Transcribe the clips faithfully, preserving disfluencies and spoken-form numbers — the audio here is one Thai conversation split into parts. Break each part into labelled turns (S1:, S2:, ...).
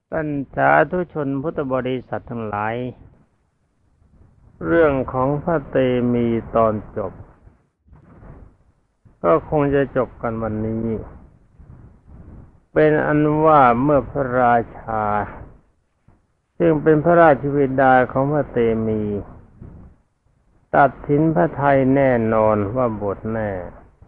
S1: ท่านสาธุชนพุทธบริษัททั้งหลายเรื่องของพระเตมีตอนจบก็คงจะจบกันวันนี้เป็นอันว่าเมื่อพระราชาซึ่งเป็นพระราชบิดาของพระเตมีตัดสินพระทัยแน่นอนว่าบวชแน่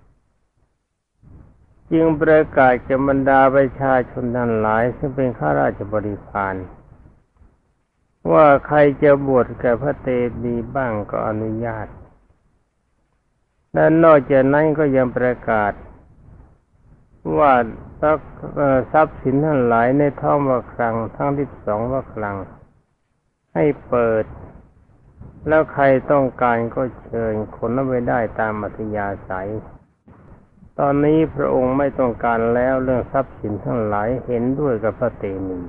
S1: จึงประกาศแก่บรรดาประชาชนทั้งหลายซึ่งเป็นข้าราชบริพารว่าใครจะบวชแก่พระเตมีบ้างก็อนุญาตและนอกจากนั้นก็ยังประกาศว่าทรัพย์สินทั้งหลายในท้องพระคลังทั้งที่สองพระคลังให้เปิดแล้วใครต้องการก็เชิญขนเอาไปได้ตามอัธยาศัยตอนนี้พระองค์ไม่ต้องการแล้วเรื่องทรัพย์สินทั้งหลายเห็นด้วยกับพระเตมี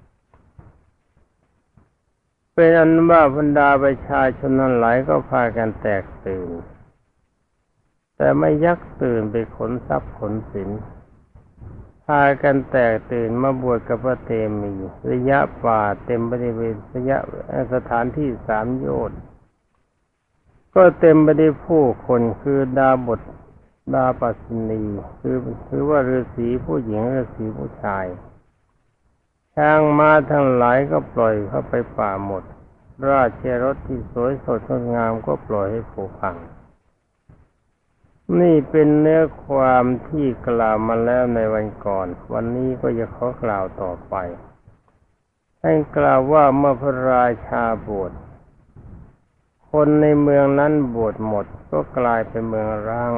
S1: เป็นอันว่าบรรดาประชาชนทั้งหลายก็พากันแตกตื่นแต่ไม่ยักตื่นไปขนทรัพย์ขนสินพากันแตกตื่นมาบวชกับพระเตมีระยะป่าเต็มบริเวณระยะสถานที่สามโยชน์ก็เต็มไปด้วยผู้คนคือดาบทดาปัสสินีคือคือว่าฤาษีผู้หญิงฤาษีผู้ชายช้างม้าทั้งหลายก็ปล่อยเข้าไปป่าหมดราชรถที่สวยสดงดงามก็ปล่อยให้ผุพังนี่เป็นเนื้อความที่กล่าวมาแล้วในวันก่อนวันนี้ก็จะขอกล่าวต่อไปให้กล่าวว่าเมื่อพระราชาบวชคนในเมืองนั้นบวชหมดก็กลายเป็นเมืองร้าง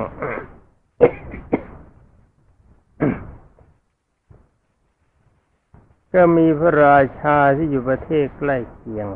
S1: ก็มีพระราชาที่อยู่ประเทศใกล้เคียง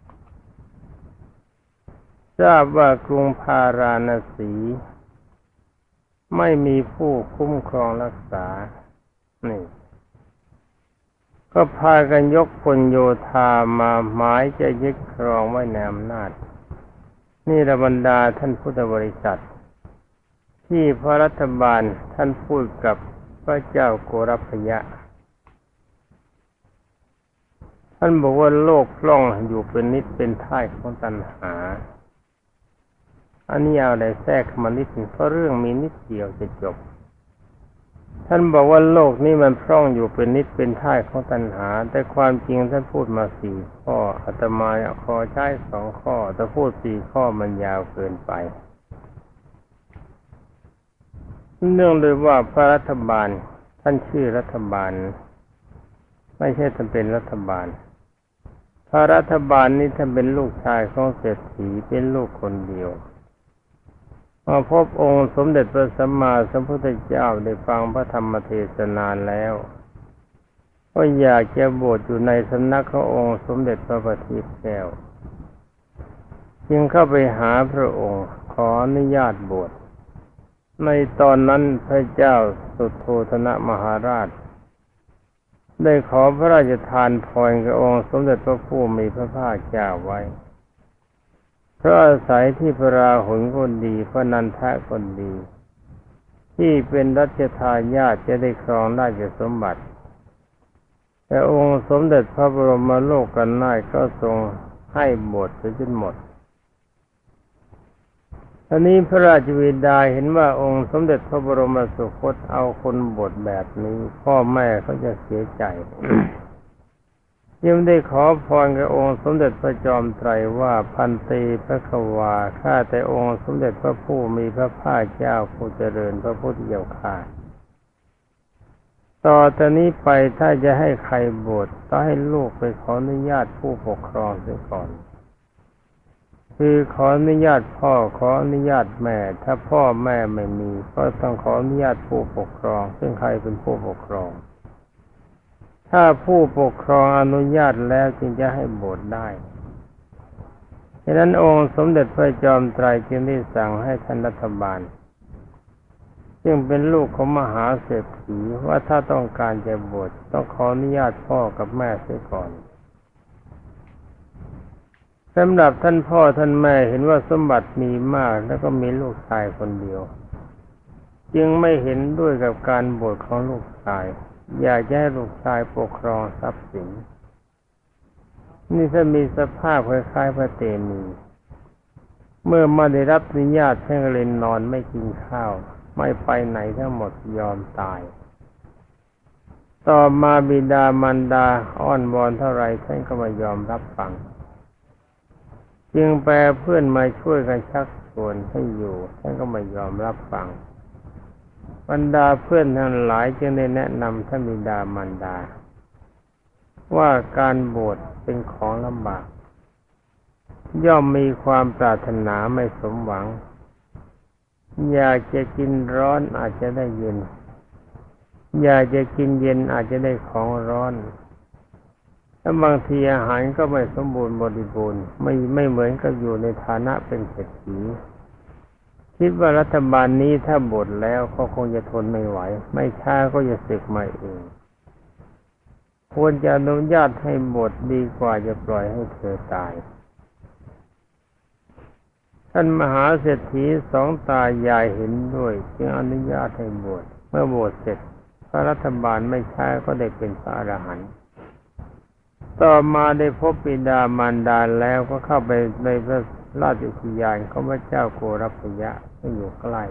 S1: ทราบว่ากรุงพาราณสีไม่มีผู้คุ้มครองรักษานี่ก็พากันยกพลโยธามาหมายจะยึดครองไว้ในอำนาจนี่ระบรรดาท่านพุทธบริษัทที่พระรัฐบาลท่านพูดกับพระเจ้าโกรพยะท่านบอกว่าโลกพล่องอยู่เป็นนิดเป็นท่ายของตัณหาอันนี้เอาอะไรแทรกมานิดหนึ่งเพราะเรื่องมีนิดเดียวจะจบท่านบอกว่าโลกนี้มันพร่องอยู่เป็นนิดเป็นท่ายของตัณหาแต่ความจริงท่านพูดมาสี่ข้ออาตมาขอใช้สองข้อแต่พูดสี่ข้อมันยาวเกินไปเนื่องด้วยว่าพระรัฐบาลท่านชื่อรัฐบาลไม่ใช่ท่านเป็นรัฐบาลพระรัฐบาลนี้ท่านเป็นลูกชายของเศรษฐีเป็นลูกคนเดียวมาพบองค์สมเด็จพระสัมมาสัมพุทธเจ้าได้ฟังพระธรรมเทศนาแล้วก็อยากจะบวชอยู่ในสำนักขององค์สมเด็จพระบัณฑิตแก้วจึงเข้าไปหาพระองค์ขออนุญาตบวชในตอนนั้นพระเจ้าสุโธทนะมหาราชได้ขอพระราชทานพรกับองค์สมเด็จพระผู้มีพระภาคเจ้าไว้เพราะอาศัยที่พระราหุลคนดีพระนันทะคนดีที่เป็นรัชทายาทจะได้ครองราชสมบัติแต่องค์สมเด็จพระบรมโลกนาถก็ทรงให้บวชจนหมดทีนี้พระราชบิดาเห็นว่าองค์สมเด็จพระบรมสุคตเอาคนบวชแบบนี้พ่อแม่เขาจะเสียใจ ยังได้ขอพรกับองค์สมเด็จพระจอมไตรว่าพันเตพระขวาข้าแต่องค์สมเด็จพระผู้มีพระภาคเจ้าผู้เจริญพระพุทธเจ้าข้าต่อจากนี้ไปถ้าจะให้ใครบวชต้องให้ลูกไปขออนุญาตผู้ปกครองเสียก่อนคือขออนุญาตพ่อขออนุญาตแม่ถ้าพ่อแม่ไม่มีก็ต้องขออนุญาตผู้ปกครองซึ่งใครเป็นผู้ปกครองถ้าผู้ปกครองอนุญาตแล้วจึงจะให้บวชได้ฉะนั้นองค์สมเด็จพระจอมไตรจึงได้สั่งให้ท่านรัฐบาลซึ่งเป็นลูกของมหาเศรษฐีว่าถ้าต้องการจะบวชต้องขออนุญาตพ่อกับแม่เสียก่อนสำหรับท่านพ่อท่านแม่เห็นว่าสมบัติมีมากแล้วก็มีลูกชายคนเดียวจึงไม่เห็นด้วยกับการบวชของลูกชายอยากให้ลูกชายปกครองทรัพย์สินนี่ถ้ามีสภาพคล้ายๆพระเตมีเมื่อไม่ได้รับอนุญาตท่านก็เลยนอนไม่กินข้าวไม่ไปไหนทั้งหมดยอมตายต่อมาบิดามารดาอ้อนวอนเท่าไรท่านก็ไม่ยอมรับฟังจึงแปลเพื่อนมาช่วยกันชักชวนให้อยู่ท่านก็ไม่ยอมรับฟังบรรดาเพื่อนทั้งหลายจึงได้แนะนำท่านบิดามารดาว่าการบวชเป็นของลำบากย่อมมีความปรารถนาไม่สมหวังอยากจะกินร้อนอาจจะได้เย็นอยากจะกินเย็นอาจจะได้ของร้อนและบางทีอาหารก็ไม่สมบูรณ์บริบูรณ์ไม่ไม่เหมือนกับอยู่ในฐานะเป็นเศรษฐีคิดว่ารัฐบาลนี้ถ้าบวชแล้วเขาคงจะทนไม่ไหวไม่ช้าก็จะสึกมาเองควรจะอนุญาตให้บวชดีกว่าจะปล่อยให้เธอตายท่านมหาเศรษฐีสองตายายเห็นด้วยจึงอนุญาตให้บวชเมื่อบวชเสร็จพระรัฐบาลไม่ช้าก็ได้เป็นพระอรหันต์ต่อมาได้พบบิดามารดาแล้วก็เข้าไปในพระราชอุทยานของพระเจ้าโกรพยะที่อยู่ใกล้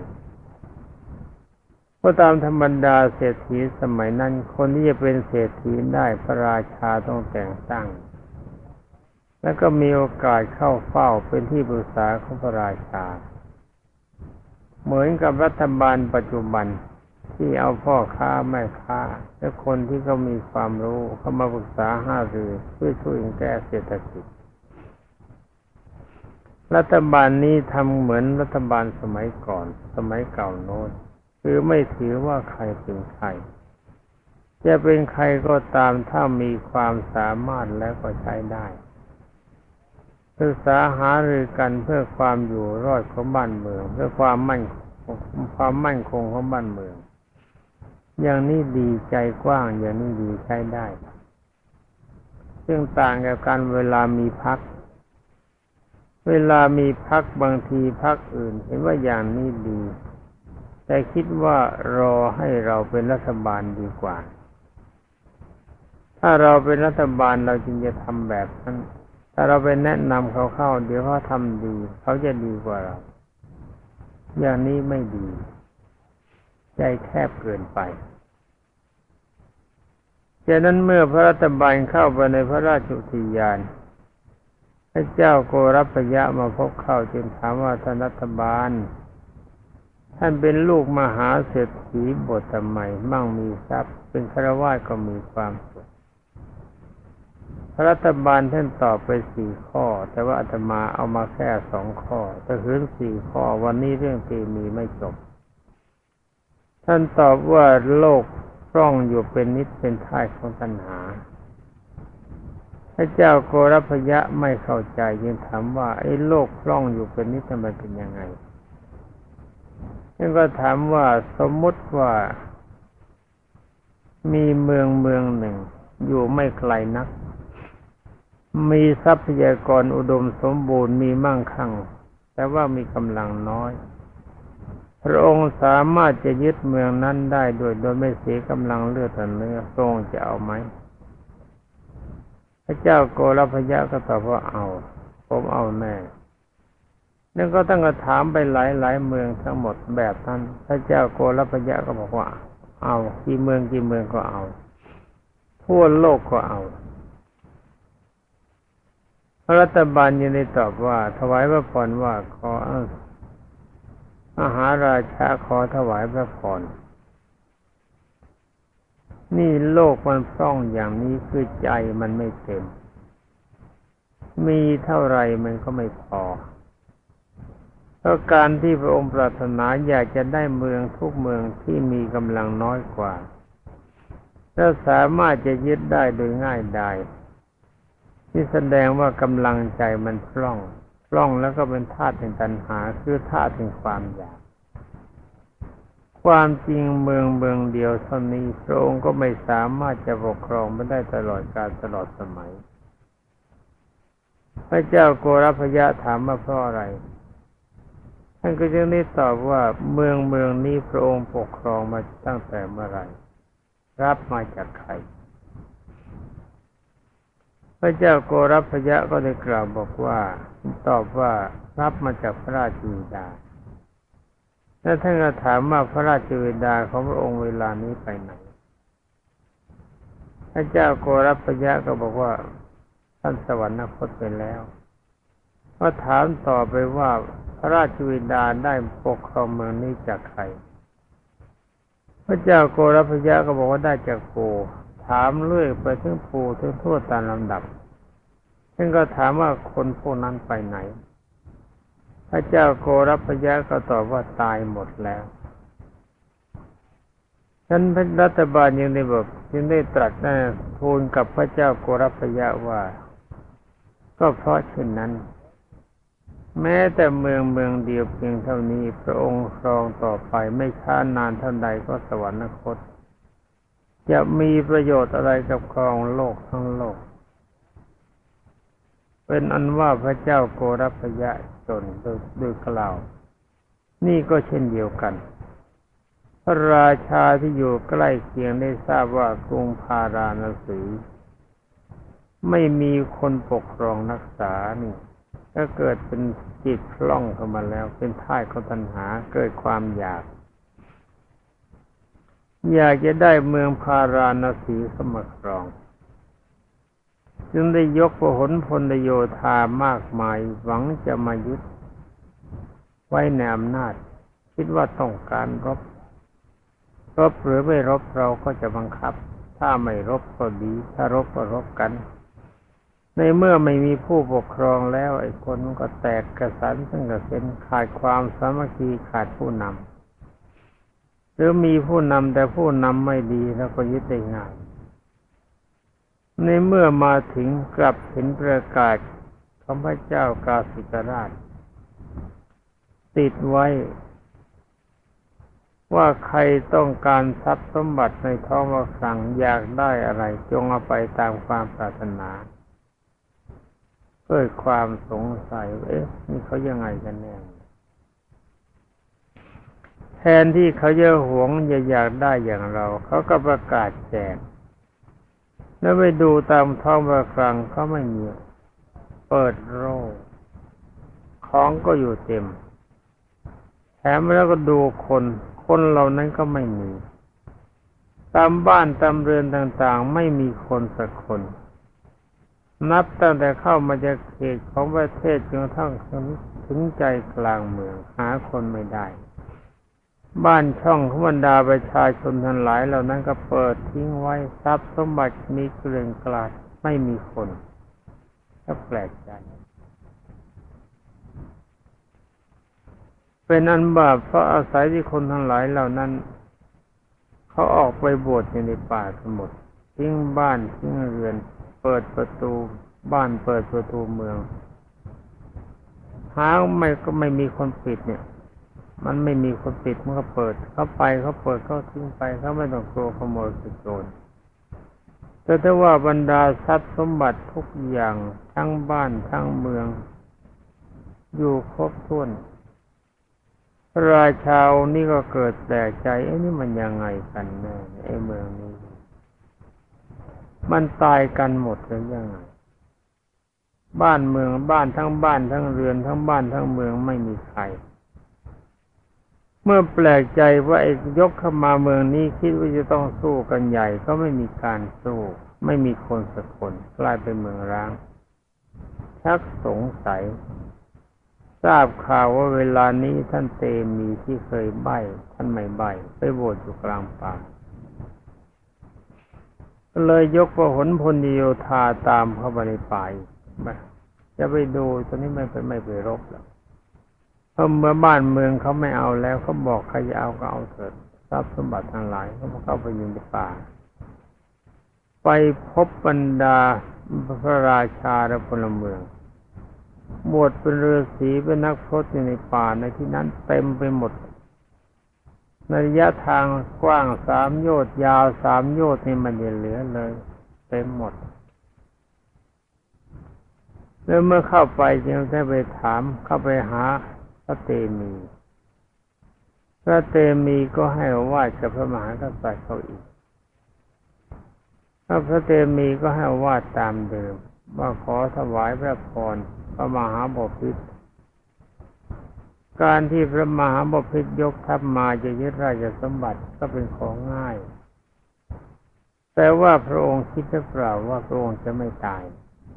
S1: เพราะตามธรรมดาเศรษฐีสมัยนั้นคนที่จะเป็นเศรษฐีได้พระราชาต้องแต่งตั้งแล้วก็มีโอกาสเข้าเฝ้าเป็นที่ปรึกษาของพระราชาเหมือนกับรัฐบาลปัจจุบันที่เอาพ่อค้าแม่ค้าและคนที่เขามีความรู้เข้ามาปรึกษาหารือเพื่อช่วยแก้เศรษฐกิจรัฐบาลนี้ทำเหมือนรัฐบาลสมัยก่อนสมัยเก่าโน้นคือไม่ถือว่าใครเป็นใครจะเป็นใครก็ตามถ้ามีความสามารถแล้วก็ใช้ได้ศึกษาหารือกันเพื่อความอยู่รอดของบ้านเมืองเพื่อความมั่นความมั่นคงของบ้านเมืองอย่างนี้ดีใจกว้างอย่างนี้ดีใช้ได้ซึ่งต่างกับการเวลามีพรรคเวลามีพรรคบางทีพรรคอื่นเห็นว่าอย่างนี้ดีแต่คิดว่ารอให้เราเป็นรัฐบาลดีกว่าถ้าเราเป็นรัฐบาลเราจึงจะทำแบบนั้นถ้าเราไปแนะนำเขาเข้าเดี๋ยวเขาทำดีเขาจะดีกว่าเราอย่างนี้ไม่ดีใจแคบเกินไปฉะนั้นเมื่อพระรัฐบาลเข้าไปในพระราชอุทยานพระเจ้าโกรพยะมาพบเข้าจึงถามว่าท่านรัฐบาลท่านเป็นลูกมหาเศรษฐีบวชทำไมมั่งมีทรัพย์เป็นฆราวาสก็มีความสุขพระรัฐบาลท่านตอบไปสี่ข้อแต่ว่าอาตมาเอามาแค่สองข้อแต่คืนสี่ข้อวันนี้เรื่องเตมีไม่จบท่านตอบว่าโลกร่องอยู่เป็นนิจเป็นท่ายของตัณหาพระเจ้าโกรพยะไม่เข้าใจจึงถามว่าไอ้โลกร่องอยู่เป็นนิจมันเป็นยังไงท่านก็ถามว่าสมมุติว่ามีเมืองเมืองหนึ่งอยู่ไม่ไกลนักมีทรัพยากรอุดมสมบูรณ์มีมั่งคั่งแต่ว่ามีกำลังน้อยพระองค์สามารถจะยึดเมืองนั้นได้โดยโดยไม่เสียกำลังเลือดและเนื้อทรงจะเอาไหมพระเจ้าโกรพยะก็ตอบว่าเอาผมเอาแน่นั่นก็ต้องกระถามไปหลายๆเมืองทั้งหมดแบบนั้นพระเจ้าโกรพยะก็บอกว่าเอากี่เมืองกี่เมืองก็เอาทั่วโลกก็เอาพระรัฐบาลยังได้ตอบว่าถวายพระพรว่าขอมหาราชาขอถวายพระพรนี่โลกมันพร่องอย่างนี้คือใจมันไม่เต็มมีเท่าไรมันก็ไม่พอเพราะการที่พระองค์ปรารถนาอยากจะได้เมืองทุกเมืองที่มีกำลังน้อยกว่าและสามารถจะยึดได้โดยง่ายดายที่แสดงว่ากำลังใจมันพร่องพร่องแล้วก็เป็นธาตุแห่งตัณหาคือธาตุแห่งความอยากความจริงเมืองเมืองเดียวเท่านี้พระองค์ก็ไม่สามารถจะปกครองไม่ได้ตลอดกาลตลอดสมัยพระเจ้าโกรพยะถามว่าเพราะอะไรท่านก็จึงได้ตอบว่าเมืองเมืองนี้พระองค์ปกครองมาตั้งแต่เมื่อไรรับมาจากใครพระเจ้าโกรพยะก็ได้กล่าวบอกว่าตอบว่ารับมาจากพระราชบิดาแล้วท่านก็ถามว่าพระราชบิดาของพระองค์เวลานี้ไปไหนพระเจ้าโกรพยะก็บอกว่าท่านสวรรคตไปแล้วก็ถามต่อไปว่าพระราชบิดาได้ปกครองเมืองนี้จากใครพระเจ้าโกรพยะก็บอกว่าได้จากปู่ถามเรื่อยไปถึงปู่ถึงทั่วตามลำดับท่านก็ถามว่าคนพวกนั้นไปไหนพระเจ้าโกรพยะก็ตอบว่าตายหมดแล้วท่านพระรัฐบาลยังได้บอกยังได้ตรัสนะทูลกับพระเจ้าโกรพยะว่าก็เพราะเช่นนั้นแม้แต่เมืองเมืองเดียวเพียงเท่านี้พระองค์ครองต่อไปไม่ช้านานเท่าใดก็สวรรคตจะมีประโยชน์อะไรกับครองโลกทั้งโลกเป็นอันว่าพระเจ้าโกรพยะจนโดยกล่าวนี่ก็เช่นเดียวกันพระราชาที่อยู่ใกล้เคียงได้ทราบว่ากรุงพาราณสีไม่มีคนปกครองรักษานี่ก็เกิดเป็นจิตคล่องเข้ามาแล้วเป็นท่าสของตัณหาเกิดความอยากอยากจะได้เมืองพาราณสีเข้ามาครองจึงได้ยกพหลพลโยธามากมายหวังจะมายึดไว้ในอำนาจคิดว่าต้องการรบรบหรือไม่รบเราก็จะบังคับถ้าไม่รบก็ดีถ้ารบก็รบกันในเมื่อไม่มีผู้ปกครองแล้วไอ้คนมันก็แตกกระสันทั้งกระเซ็นขาดความสามัคคีขาดผู้นำหรือมีผู้นำแต่ผู้นำไม่ดีแล้วก็ยึดได้ง่ายในเมื่อมาถึงกลับเห็นประกาศของพระเจ้ากาสิกราชติดไว้ว่าใครต้องการทรัพย์สมบัติในท้องพระคลังอยากได้อะไรจงเอาไปตามความปรารถนาเกิดความสงสัยเอ๊ะนี่เขายังไงกันแน่แทนที่เขาจะหวงจะอยากได้อย่างเราเขาก็ประกาศแจกแล้วไปดูตามท้องพระคลังเขาไม่มีเปิดโร่ของก็อยู่เต็มแถมแล้วก็ดูคนคนเหล่านั้นก็ไม่มีตามบ้านตามเรือนต่างๆไม่มีคนสักคนนับตั้งแต่เข้ามาจากเขตของประเทศจนกระทั่งถึงใจกลางเมืองหาคนไม่ได้บ้านช่องของบรรดาประชาชนทั้งหลายเหล่านั้นก็เปิดทิ้งไว้ทรัพย์สมบัติมีเกลื่อนกลาดไม่มีคนก็แปลกใจเป็นอันบาปเพราะอาศัยที่คนทั้งหลายเหล่านั้นเขาออกไปบวชอยู่ในป่าทั้งหมดทิ้งบ้านทิ้งเรือนเปิดประตูบ้านเปิดประตูเมืองหาไม่ก็ไม่มีคนปิดเนี่ยมันไม่มีคนปิดมันก็เปิดเขาไปเขาเปิดเขาทิ้งไปเขาไม่ต้องกลัวขโมยโจรแต่ถ้าว่าบรรดาทรัพย์สมบัติทุกอย่างทั้งบ้านทั้งเมืองอยู่ครบถ้วนราชานี่ก็เกิดแปลกใจไอ้นี่มันยังไงกันแน่ไอ้เมืองนี้มันตายกันหมดหรือยังไงบ้านเมืองบ้านทั้งบ้านทั้งเรือนทั้งบ้านทั้งเมืองไม่มีใครเมื่อแปลกใจว่าไอ้ยกเข้ามาเมืองนี้คิดว่าจะต้องสู้กันใหญ่ก็ไม่มีการสู้ไม่มีคนสักคนกลายเป็นเมืองร้างชักสงสัยทราบข่าวว่าเวลานี้ท่านเตมีที่เคยใบ้ท่านไม่ใบ้ไปโบสถ์อยู่กลางป่าก็เลยยกพหลพลโยธาตามเข้าไปในป่าจะไปดูตอนนี้ไม่ไปไม่ไปรบแล้วเพราะเมื่อบ้านเมืองเขาไม่เอาแล้วเขาบอกใครจะเอาก็เอาเถิดทรัพย์สมบัติทั้งหลายเขาเข้าไปอยู่ในป่าไปพบบรรดาพระราชาและพลเมืองบวชเป็นฤาษีเป็นนักพรตอยู่ในป่าในที่นั้นเต็มไปหมดในระยะทางกว้างสามโยชน์ยาวสามโยชน์นี่มันเหลือเลยเต็มหมดแล้วเมื่อเข้าไปจึงได้ไปถามเข้าไปหาพระเตมีพระเตมีก็ให้ว่ากับพระมหากษัตริย์เขาอีกพระเตมีก็ให้ว่าตามเดิมว่าขอถวายพระพรพระมหาบพิตรการที่พระมหาบพิตรยกทัพมาจะยึดราชสมบัติก็เป็นของง่ายแต่ว่าพระองค์คิดหรือเปล่าว่าพระองค์จะไม่ตาย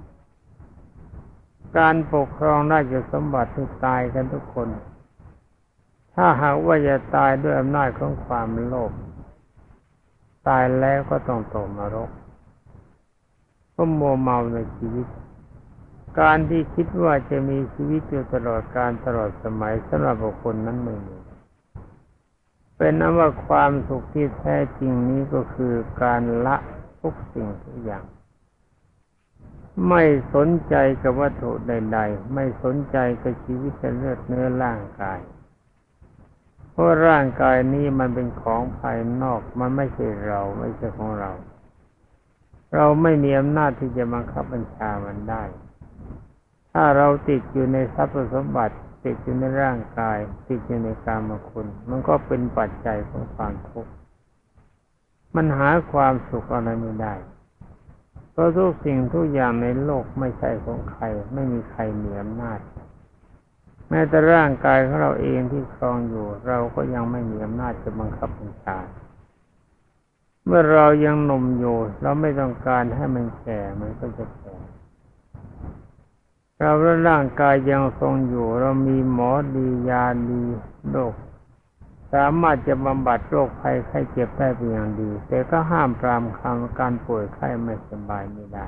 S1: การปกครองราชสมบัติที่ตายกันทุกคนถ้าหากว่าจะตายด้วยอำนาจของความโลภตายแล้วก็ต้องตกนรกก็มัวเมาในชีวิตการที่คิดว่าจะมีชีวิตอยู่ตลอดกาลตลอดสมัยสำหรับบุคคลนั้นไม่มีเป็นนั้นว่าความสุขที่แท้จริงนี้ก็คือการละทุกสิ่งทุกอย่างไม่สนใจกับวัตถุใดๆไม่สนใจกับชีวิตเลือดเนื้อร่างกายเพราะร่างกายนี้มันเป็นของภายนอกมันไม่ใช่เราไม่ใช่ของเราเราไม่มีอำนาจที่จะบังคับบัญชามันได้ถ้าเราติดอยู่ในทรัพย์สมบัติติดอยู่ในร่างกายติดอยู่ในกามคุณมันก็เป็นปัจจัยของความทุกข์มันหาความสุขอะไรไม่ได้เพราะทุกสิ่งทุกอย่างในโลกไม่ใช่ของใครไม่มีใครมีอำนาจแม้แต่ร่างกายของเราเองที่ครองอยู่เราก็ยังไม่มีอำนาจจะบังคับบัญชาเมื่อเรายังหนุ่มอยู่เราไม่ต้องการให้มันแก่มันก็จะแก่เราและร่างกายยังทรงอยู่เรามีหมอดียาดีโรคสามารถจะบำบัดโรคภัยไข้เจ็บได้เป็นอย่างดีแต่ก็ห้ามปรามการป่วยไข้ไม่สบายไม่ได้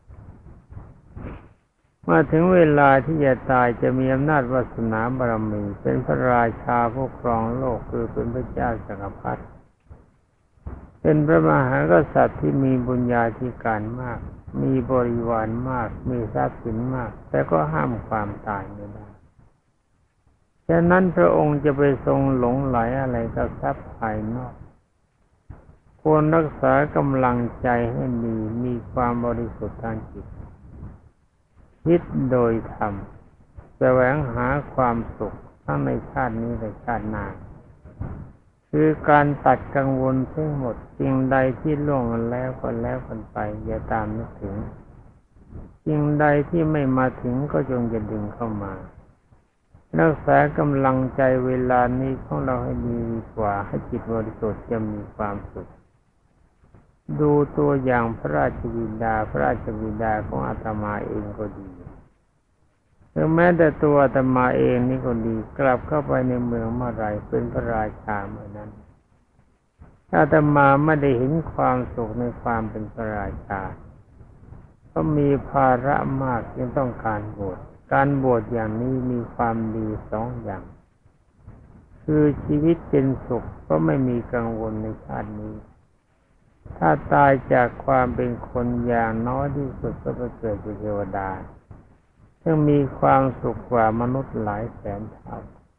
S1: เมื่อถึงเวลาที่จะตายจะมีอำนาจวาสนาบารมีเป็นพระราชาผู้ครองโลกคือเป็นพระเจ้าจักรพรรดิเป็นพระมหากษัตริย์ที่มีบุญญาธิการมากมีบริวารมากมีทรัพย์สินมากแต่ก็ห้ามความตายไม่ได้ฉะนั้นพระองค์จะไปทรงหลงไหลอะไรกับทรัพย์ภายนอกควรรักษากำลังใจให้มีมีความบริสุทธิ์ทางจิตคิดโดยธรรมแสวงหาความสุขทั้งในชาตินี้และชาติหน้าคือการตัดกังวลทั้งหมดสิ่งใดที่ล่วงแล้วก็แล้วกันไปอย่าตามนึกถึงสิ่งใดที่ไม่มาถึงก็จงอย่าดึงเข้ามารักษากำลังใจเวลานี้ของเราให้ดีกว่าให้จิตบริสุทธิ์จะมีความสุขดูตัวอย่างพระราชบิดาพระราชบิดาของอาตมาเองก็ดีถึงแม้แต่ตัวอาตมาเองนี่ก็ดีกลับเข้าไปในเมืองเมื่อไรเป็นพระราชาเมื่อนั้นอาตมาไม่ได้เห็นความสุขในความเป็นพระราชาก็มีภาระมากจึงต้องการบวชการบวชอย่างนี้มีความดีสองอย่างคือชีวิตเป็นสุขก็ไม่มีกังวลในชาตินี้ถ้าตายจากความเป็นคนอย่างน้อยที่สุดก็ไปเกิดเป็นเทวดาซึ่งมีความสุขกว่ามนุษย์หลายแสนเท่า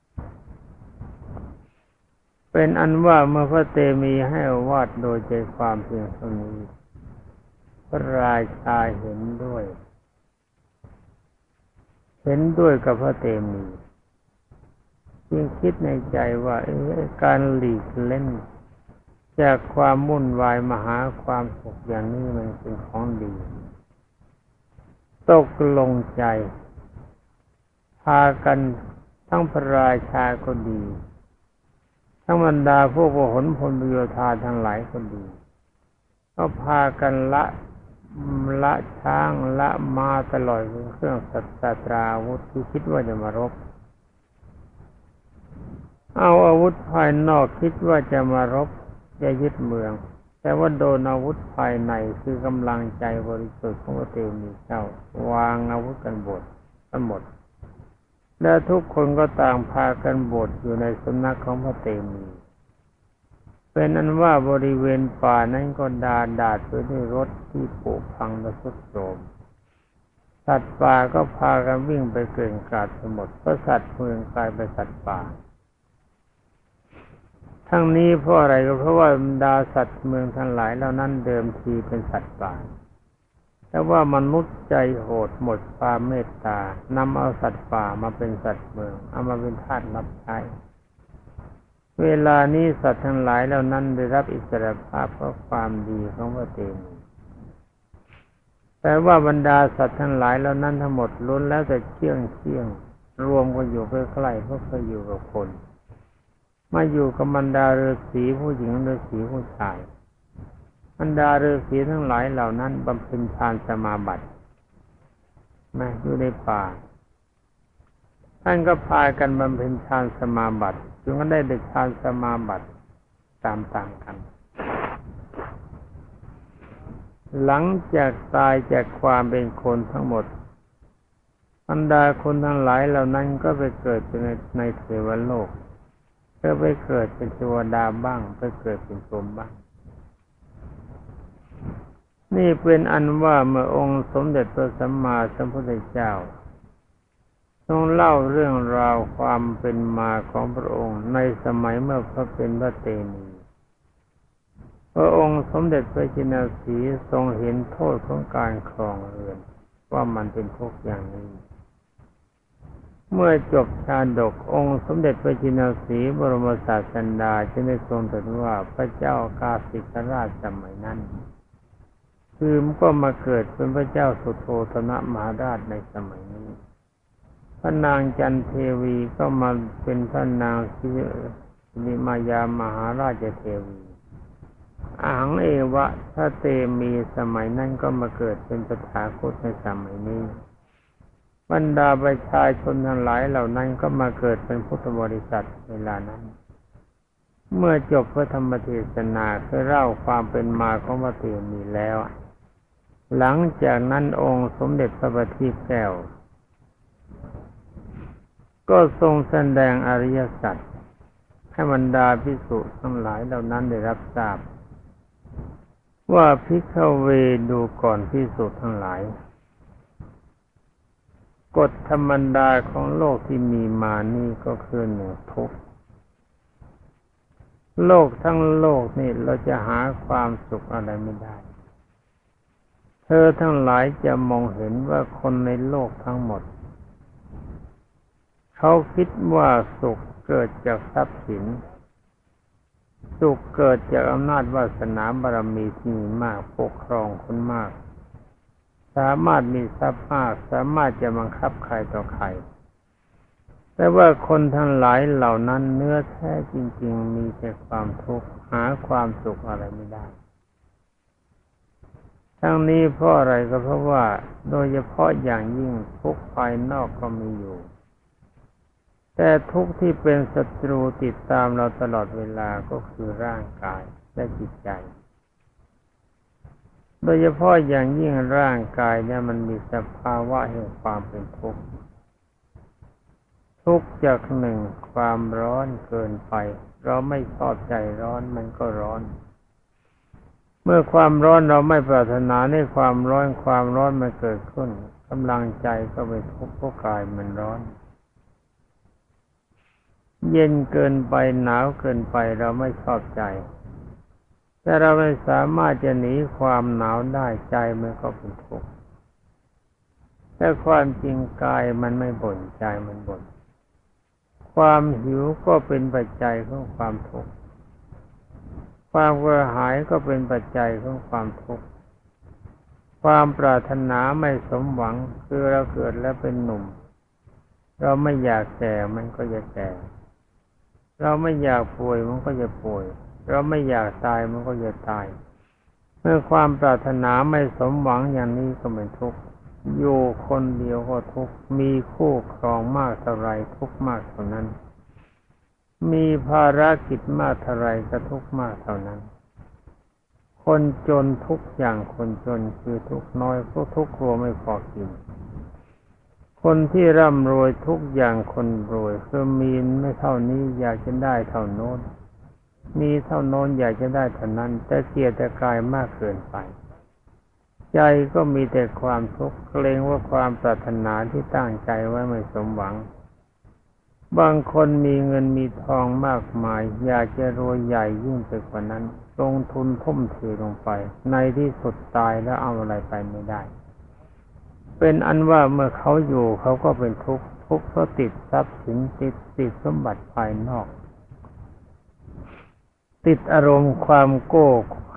S1: เป็นอันว่าเมื่อพระเตมีให้วาดโดยใจความเพียงเท่านี้พระราชาเห็นด้วยเห็นด้วยกับพระเตมีจึงคิดในใจว่าการหลีกเล่นจากความวุ่นวายมาหาความสุขอย่างนี้มันเป็นของดีตกลงใจพากันทั้งพระราชาก็ดีทั้งบรรดาพวกพลพลโยธาทั้งหลายก็ดีก็พากันละละช้างละม้าตลอดถึงเครื่องสัตราอาวุธที่คิดว่าจะมารบเอาอาวุธภายนอกคิดว่าจะมารบจะยึดเมืองแต่ว่าโดนอาวุธภายในคือกำลังใจบริสุทธิ์ของพระเตมีเจ้าวางอาวุธกันหมดทั้งหมดและทุกคนก็ต่างพากันบวชอยู่ในสำนักของพระเตมีเป็นอันว่าบริเวณป่านั้นก็ดาดาษไปด้วยรถที่ผุพังและทรุดโทรมสัตว์ป่าก็พากันวิ่งไปเกลื่อนกลาดไปหมดเพราะสัตว์เมืองกลายเป็นสัตว์ป่าทั้งนี้เพราะอะไรก็เพราะว่าบรรดาสัตว์เมืองทั้งหลายเหล่านั้นเดิมทีเป็นสัตว์ป่าแต่ว่ามนุษย์ใจโหดหมดความเมตตานำเอาสัตว์ป่ามาเป็นสัตว์เมืองเอามาเป็นทาสรับใช้เวลานี้สัตว์ทั้งหลายเหล่านั้นได้รับอิสรภาพเพราะความดีของพระเตมีแต่ว่าบรรดาสัตว์ทั้งหลายแล้วนั้นทั้งหมดล้วนแล้วแต่เชี่ยงเชี่ยงรวมกันอยู่ใกล้ๆเพราะเคยอยู่กับคนมาอยู่กับบรรดาฤาษีผู้หญิงฤาษีผู้ชายบรรดาฤาษีทั้งหลายเหล่านั้นบำเพ็ญฌานสมาบัติมาอยู่ในป่าท่านก็พากันบำเพ็ญฌานสมาบัติจนก็ได้เด็กฌานสมาบัติตามๆกันหลังจากตายจากความเป็นคนทั้งหมดบรรดาคนทั้งหลายเหล่านั้นก็ไปเกิดในในเทวโลกก็ไปเกิดเป็นเทวดาบ้างไปเกิดเป็นพรหมบ้างนี่เป็นอันว่าเมื่อองค์สมเด็จพระสัมมาสัมพุทธเจ้าทรงเล่าเรื่องราวความเป็นมาของพระองค์ในสมัยเมื่อพระเป็นพระเตมีพระองค์สมเด็จพระจินสีทรงเห็นโทษของการครองเรือนว่ามันเป็นทุกข์อย่างนี้เมื่อจบชาดกองค์สมเด็จพระจินสีบรมศาสดาจึงได้ทรงตรัสว่าพระเจ้ากาสิกราชสมัยนั้นคือมันก็มาเกิดเป็นพระเจ้าสุโธทนะมหาราชในสมัยนี้พระนางจันเทวีก็มาเป็นพระนางสิริมายามหาราชเทวีอาหังเอวะพระเตมีสมัยนั้นก็มาเกิดเป็นตถาคตในสมัยนี้บรรดาประชาชนทั้งหลายเหล่านั้นก็มาเกิดเป็นพุทธบริษัทเวลานั้นเมื่อจบพระธรรมเทศนาคือเล่าความเป็นมาของพระเตมีแล้วหลังจากนั้นองค์สมเด็จพระบัณฑิตแก้วก็ทรงแสดงอริยสัจให้บรรดาภิกษุทั้งหลายเหล่านั้นได้รับทราบว่าภิกขเวดูก่อนภิกษุทั้งหลายกฎธรรมดาของโลกที่มีมานี่ก็คือหนึ่งทุกข์โลกทั้งโลกนี่เราจะหาความสุขอะไรไม่ได้เธอทั้งหลายจะมองเห็นว่าคนในโลกทั้งหมดเขาคิดว่าสุขเกิดจากทรัพย์สินสุขเกิดจากอำนาจวาสนาบารมีที่มีมากปกครองคนมากสามารถมีทรัพย์มากสามารถจะบังคับใครต่อใครแต่ว่าคนทั้งหลายเหล่านั้นเนื้อแท้จริงๆมีแต่ความทุกข์หาความสุขอะไรไม่ได้ทั้งนี้เพราะอะไรก็เพราะว่าโดยเฉพาะอย่างยิ่งทุกข์ภายนอกก็มีอยู่แต่ทุกข์ที่เป็นศัตรูติดตามเราตลอดเวลาก็คือร่างกายและจิตใจโดยเฉพาะอย่างยิ่งร่างกายเนี่ยมันมีสภาวะแห่งความเป็นทุกข์ทุกข์จากหนึ่งความร้อนเกินไปเราไม่ชอบใจร้อนมันก็ร้อนเมื่อความร้อนเราไม่ปรารถนาในความร้อนความร้อนมันเกิดขึ้นกำลังใจก็เป็นทุกข์เพราะกายมันร้อนเย็นเกินไปหนาวเกินไปเราไม่ชอบใจแต่เราไม่สามารถจะหนีความหนาวได้ใจมันก็เป็นทุกข์แต่ความจริงกายมันไม่บ่นใจมันบ่นความหิวก็เป็นปัจจัยของความทุกข์ความกระหายก็เป็นปัจจัยของความทุกข์ความปรารถนาไม่สมหวังคือเราเกิดแล้วเป็นหนุ่มเราไม่อยากแก่มันก็จะแก่เราไม่อยากป่วยมันก็จะป่วยเราไม่อยากตายมันก็จะตายเมื่อความปรารถนาไม่สมหวังอย่างนี้ก็เป็นทุกข์อยู่คนเดียวก็ทุกข์มีคู่ครองมากเท่าไรทุกข์มากเท่านั้นมีภารกิจมากเท่าไรก็ทุกข์มากเท่านั้นคนจนทุกอย่างคนจนคือทุกข์น้อยเพราะทุกข์กลัวไม่พอกินคนที่ร่ำรวยทุกอย่างคนรวยคือมีไม่เท่านี้อยากจะได้เท่าโน้นมีเท่าโน้นอยากจะได้เท่านั้นแต่เกียรติกายมากเกินไปใจก็มีแต่ความทุกข์เกรงว่าความปรารถนาที่ตั้งใจไว้ไม่สมหวังบางคนมีเงินมีทองมากมายอยากจะรวยใหญ่ยิ่งไปกว่านั้นลงทุนทุ่มเทลงไปในที่สุดตายแล้วเอาอะไรไปไม่ได้เป็นอันว่าเมื่อเขาอยู่เขาก็เป็นทุกข์ทุกข์เพราะติดทรัพย์สินติดติดสมบัติภายนอกติดอารมณ์ความโก้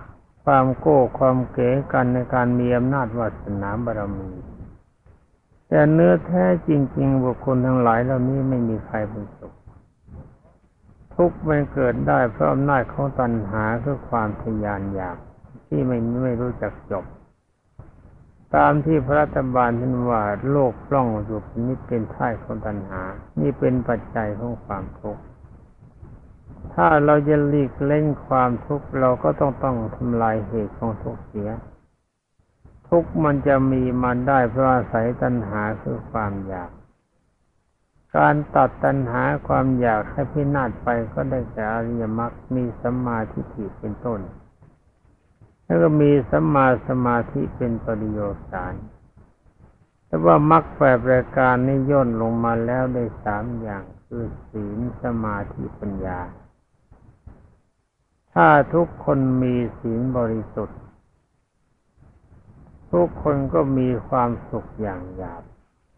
S1: ความโก้ความเก๋กันในการมีอำนาจวาสนาบารมีแต่เนื้อแท้จริงๆบุคคลทั้งหลายเหล่านี้ไม่มีใครเป็นสุขทุกข์มันเกิดได้เพราะอำนาจของตัณหาคือความทยานอยากที่ไม่ไม่รู้จักจบตามที่พระรัฐบาลท่านว่าโลกปล้องอยู่นี้เป็นท่ายของตัณหานี่เป็นปัจจัยของความทุกข์ถ้าเราจะหลีกเล่นความทุกข์เราก็ต้องต้องทำลายเหตุของทุกข์เสียทุกข์มันจะมีมาได้เพราะอาศัยตัณหาคือความอยากการตัดตัณหาความอยากให้พินาศไปก็ได้แก่อริยมรรคมีสัมมาทิฏฐิเป็นต้นแล้วก็มีสัมมาสมาธิเป็นปริโยสารแต่ว่ามรรคแปดประการนี้ย่นลงมาแล้วได้สามอย่างคือศีลสมาธิปัญญาถ้าทุกคนมีศีลบริสุทธิ์ทุกคนก็มีความสุขอย่างหยาบ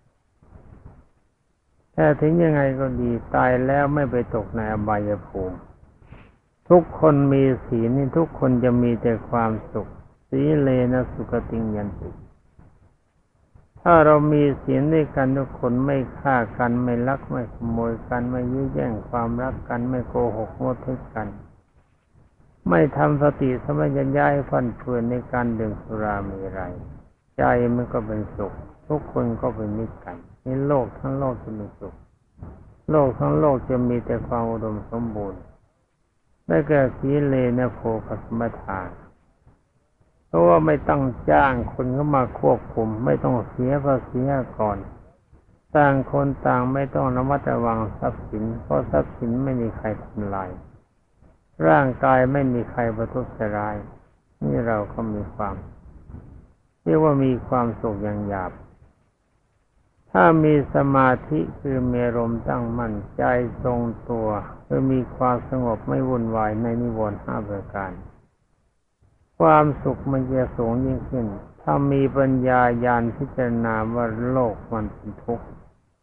S1: แต่ถึงยังไงก็ดีตายแล้วไม่ไปตกในอบายภูมิทุกคนมีศีลนี่ทุกคนจะมีแต่ความสุขสีเลนะสุขติงยันติถ้าเรามีศีลด้วยกันทุกคนไม่ฆ่ากันไม่ลักไม่ขโมยกันไม่ยื้อแย่งความรักกันไม่โกหกโมเท็จกันไม่ทำสติสมัญญาให้ฟั่นเฟือนในการดื่มสุราเมรัยใจมันก็เป็นสุขทุกคนก็เป็นมิตรกันในโลกทั้งโลกจะมีสุขโลกทั้งโลกจะมีแต่ความอุดมสมบูรณ์ได้แก่สีเลนะโภคสัมปทาเพราะว่าไม่ต้องจ้างคนเข้ามาควบคุมไม่ต้องเสียภาษีก่อนต่างคนต่างไม่ต้องระมัดระวังทรัพย์สินเพราะทรัพย์สินไม่มีใครทำลายร่างกายไม่มีใครประทุษร้ายนี่เราก็มีความเรียกว่ามีความสุขอย่างหยาบถ้ามีสมาธิคือมีอารมณ์ตั้งมั่นใจทรงตัวคือมีความสงบไม่วุ่นวายในนิวรณ์ห้าประการความสุขมันจะสูงยิ่งขึ้นถ้ามีปัญญาญาณพิจารณาว่าโลกมันเป็นทุกข์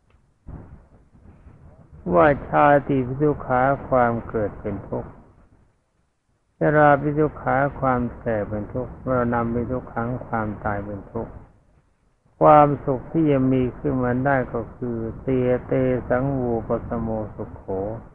S1: ว่าชาติพิทุกขาความเกิดเป็นทุกข์ชราพิทุกขาความแก่เป็นทุกข์มรณะพิทุกขังความตายเป็นทุกข์ความสุขที่จะมีขึ้นมาได้ก็คือเตเตสังวูปสโมสุขโข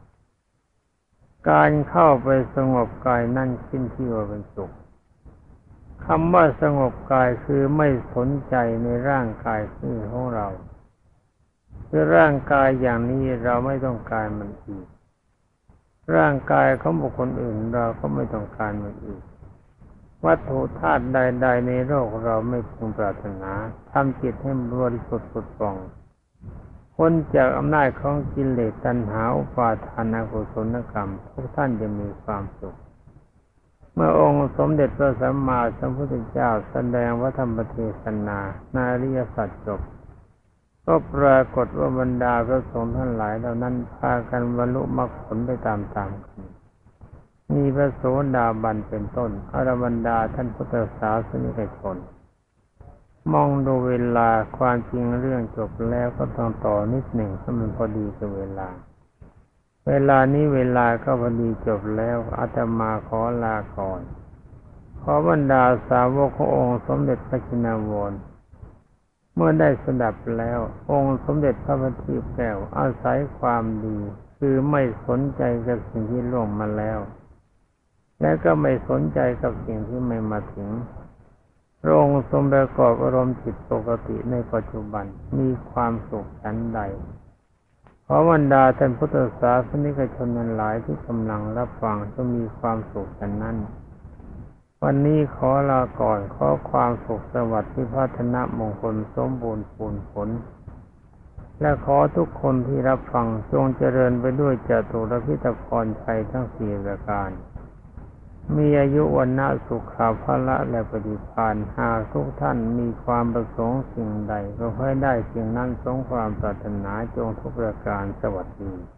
S1: การเข้าไปสงบกายนั่นขึ้นที่ว่าเป็นสุขคำว่าสงบกายคือไม่สนใจในร่างกายนี้ของเราคือร่างกายอย่างนี้เราไม่ต้องการมันอีกร่างกายของบุคคลอื่นเราก็ไม่ต้องการมันอีกวัตถุธาตุใดๆในโลกเราไม่พึงปรารถนาทำจิตให้บริสุทธิ์ผุดผ่องพ้นจากอำนาจของกิเลสตัณหาอุปาทานอกุศลกรรมทุกท่านจะมีความสุขเมื่อองค์สมเด็จพระสัมมาสัมพุทธเจ้าแสดงพระธรรมเทศนาในอริยสัจจบก็ปรากฏว่าบรรดาพระสงฆ์ทั้งหลายเหล่านั้นพากันบรรลุมรรคผลไปตามๆกันมีพระโสดาบันเป็นต้นอรบรรดาท่านพุทธศาสนิกชนมองดูเวลาความจริงเรื่องจบแล้วก็ต้องต่อนิดหนึ่งให้มันพอดีกับเวลาเวลานี้เวลาก็พอดีจบแล้วอาตมาขอลาก่อนขอบรรดาสาวกขององค์สมเด็จพระชินวรเมื่อได้สดับแล้วองค์สมเด็จพระบัณฑิตแก้วอาศัยความดีคือไม่สนใจกับสิ่งที่ล่วงมาแล้วและก็ไม่สนใจกับสิ่งที่ไม่มาถึงพระองค์ทรงประกอบอารมณ์จิตปกติในปัจจุบันมีความสุขชั้นใดขอบรรดาท่านพุทธศาสนิกชนนั้นหลายที่กำลังรับฟังจะมีความสุขชั้นนั้นวันนี้ขอลาก่อนขอความสุขสวัสดิ์พิพัฒนมงคลสมบูรณ์ผลผลและขอทุกคนที่รับฟังจงเจริญไปด้วยจตุรพิธพรชัยทั้งสี่ประการมีอายุวันนะสุขาภละและปฏิภาณหากทุกท่านมีความประสงค์สิ่งใดก็ให้ได้สิ่งนั้นสมความปรารถนาจงทุกประการสวัสดี